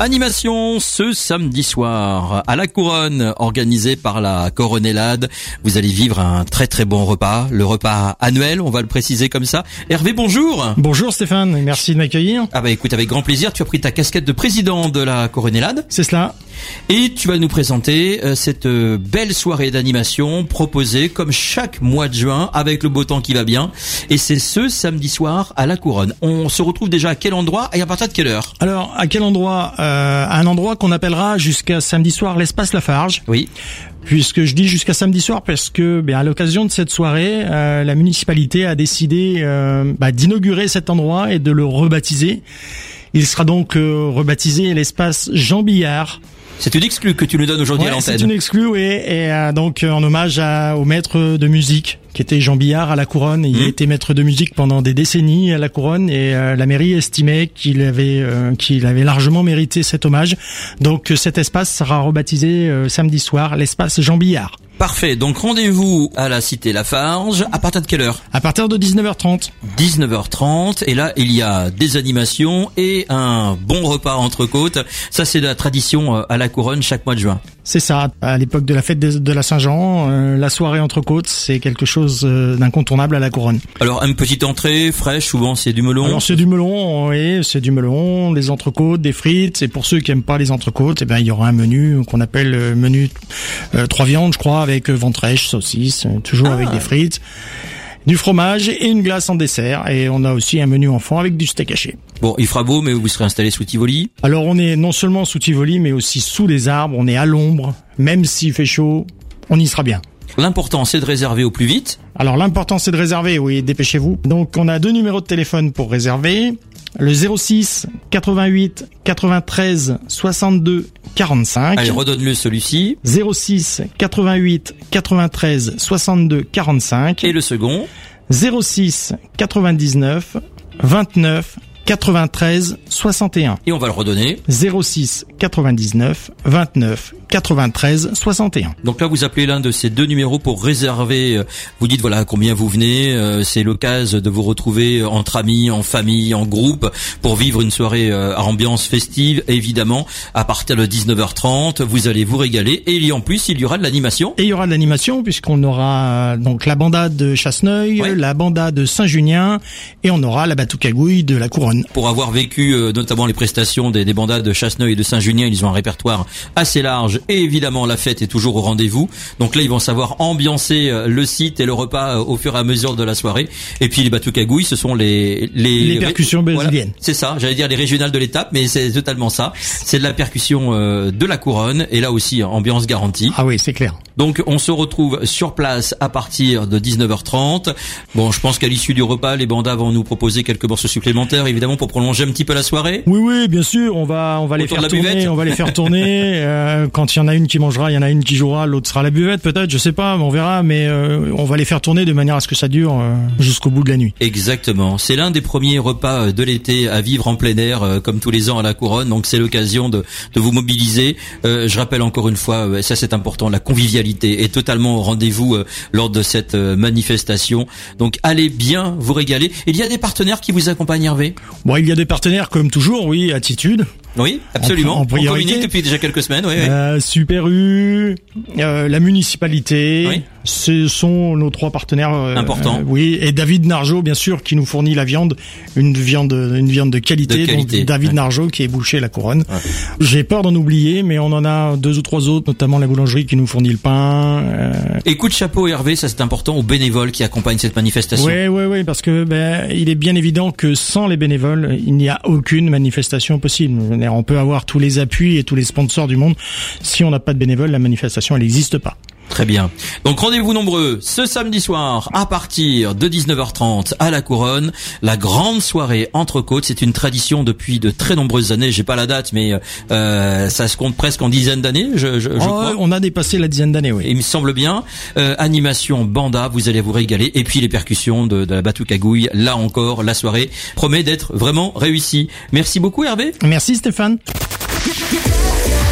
Animation ce samedi soir à la Couronne, organisée par la Coronellade. Vous allez vivre un très très bon repas, le repas annuel, on va le préciser comme ça. Hervé, bonjour. Bonjour Stéphane, merci de m'accueillir. Ah bah écoute, avec grand plaisir, tu as pris ta casquette de président de la Coronellade. C'est cela. Et tu vas nous présenter cette belle soirée d'animation proposée comme chaque mois de juin avec le beau temps qui va bien. Et c'est ce samedi soir à la Couronne. On se retrouve déjà à quel endroit et à partir de quelle heure? Alors, à quel endroit? À un endroit qu'on appellera jusqu'à samedi soir l'espace Lafarge. Oui. Puisque je dis jusqu'à samedi soir parce que, à l'occasion de cette soirée, la municipalité a décidé d'inaugurer cet endroit et de le rebaptiser. Il sera donc rebaptisé l'espace Jean Billard. C'est une exclue que tu nous donnes aujourd'hui à l'antenne. C'est une exclue, oui, et donc en hommage au maître de musique qui était Jean Billard à la Couronne. Il a été maître de musique pendant des décennies à la Couronne et la mairie estimait qu'il avait largement mérité cet hommage. Donc cet espace sera rebaptisé samedi soir l'espace Jean Billard. Parfait, donc rendez-vous à la Cité Lafarge, à partir de quelle heure? À partir de 19h30. 19h30, et là il y a des animations et un bon repas entrecôte. Ça c'est de la tradition à la Couronne chaque mois de juin. C'est ça, à l'époque de la fête de la Saint-Jean, la soirée entrecôte c'est quelque chose d'incontournable à la Couronne. Alors une petite entrée fraîche, souvent c'est du melon. Alors c'est du melon, oui, c'est du melon, des entrecôtes, des frites, et pour ceux qui aiment pas les entrecôtes, il y aura un menu qu'on appelle menu 3 viandes je crois, avec ventrèche, saucisse, toujours avec des frites, du fromage et une glace en dessert. Et on a aussi un menu enfant avec du steak haché. Bon, il fera beau, mais vous serez installé sous Tivoli. Alors on est non seulement sous Tivoli, mais aussi sous les arbres, on est à l'ombre. Même s'il fait chaud, on y sera bien. L'important, c'est de réserver au plus vite. Alors l'important, c'est de réserver, oui, dépêchez-vous. Donc on a 2 numéros de téléphone pour réserver. Le 06 88 93 62 45. Allez, redonne-le celui-ci. 06 88 93 62 45. Et le second 06 99 29 93 61. Et on va le redonner. 06 99 29 93 61. Donc là, vous appelez l'un de ces 2 numéros pour réserver. Vous dites voilà combien vous venez. C'est l'occasion de vous retrouver entre amis, en famille, en groupe pour vivre une soirée à ambiance festive. Évidemment, à partir de 19h30, vous allez vous régaler. Et en plus, il y aura de l'animation. Et il y aura de l'animation puisqu'on aura donc la banda de Chasseneuil, la banda de Saint-Junien et on aura la Batoukagouille de la Couronne. Pour avoir vécu notamment les prestations des bandas de Chasseneuil et de Saint-Junien, ils ont un répertoire assez large. Et évidemment, la fête est toujours au rendez-vous. Donc là, ils vont savoir ambiancer le site et le repas au fur et à mesure de la soirée. Et puis les Batoukagouilles, ce sont les percussions brésiliennes. Voilà, c'est ça, j'allais dire les régionales de l'étape, mais c'est totalement ça. C'est de la percussion de la Couronne. Et là aussi, ambiance garantie. Ah oui, c'est clair. Donc on se retrouve sur place à partir de 19h30. Bon, je pense qu'à l'issue du repas, les bandas vont nous proposer quelques morceaux supplémentaires, évidemment, pour prolonger un petit peu la soirée. Oui, bien sûr, on va les faire tourner, on va les faire tourner. Quand il y en a une qui mangera, il y en a une qui jouera, l'autre sera à la buvette peut-être, je sais pas, on verra, mais on va les faire tourner de manière à ce que ça dure jusqu'au bout de la nuit. Exactement. C'est l'un des premiers repas de l'été à vivre en plein air, comme tous les ans à la Couronne. Donc c'est l'occasion de vous mobiliser. Je rappelle encore une fois, ça c'est important, la convivialité est totalement au rendez-vous lors de cette manifestation. Donc allez bien vous régaler. Il y a des partenaires qui vous accompagnent, Hervé? Bon, il y a des partenaires comme toujours, oui, Attitude. Oui, absolument. En priorité. On communique depuis déjà quelques semaines. Oui. Super U, la municipalité. Oui. Ce sont nos 3 partenaires importants. Oui, et David Nargeot, bien sûr, qui nous fournit la viande, une viande de qualité. Donc David Nargeot qui est boucher la Couronne. Ouais. J'ai peur d'en oublier, mais on en a 2 ou 3 autres, notamment la boulangerie qui nous fournit le pain. Et coup de chapeau, Hervé, ça c'est important, aux bénévoles qui accompagnent cette manifestation. Oui, parce que il est bien évident que sans les bénévoles, il n'y a aucune manifestation possible. On peut avoir tous les appuis et tous les sponsors du monde. Si on n'a pas de bénévoles, la manifestation, elle n'existe pas. Très bien. Donc rendez-vous nombreux ce samedi soir à partir de 19h30 à la Couronne. La grande soirée entrecôte, c'est une tradition depuis de très nombreuses années. J'ai pas la date, mais ça se compte presque en dizaine d'années, je crois. On a dépassé la dizaine d'années, oui. Il me semble bien. Animation banda, vous allez vous régaler. Et puis les percussions de la Batoukagouille. Là encore, la soirée promet d'être vraiment réussie. Merci beaucoup, Hervé. Merci, Stéphane.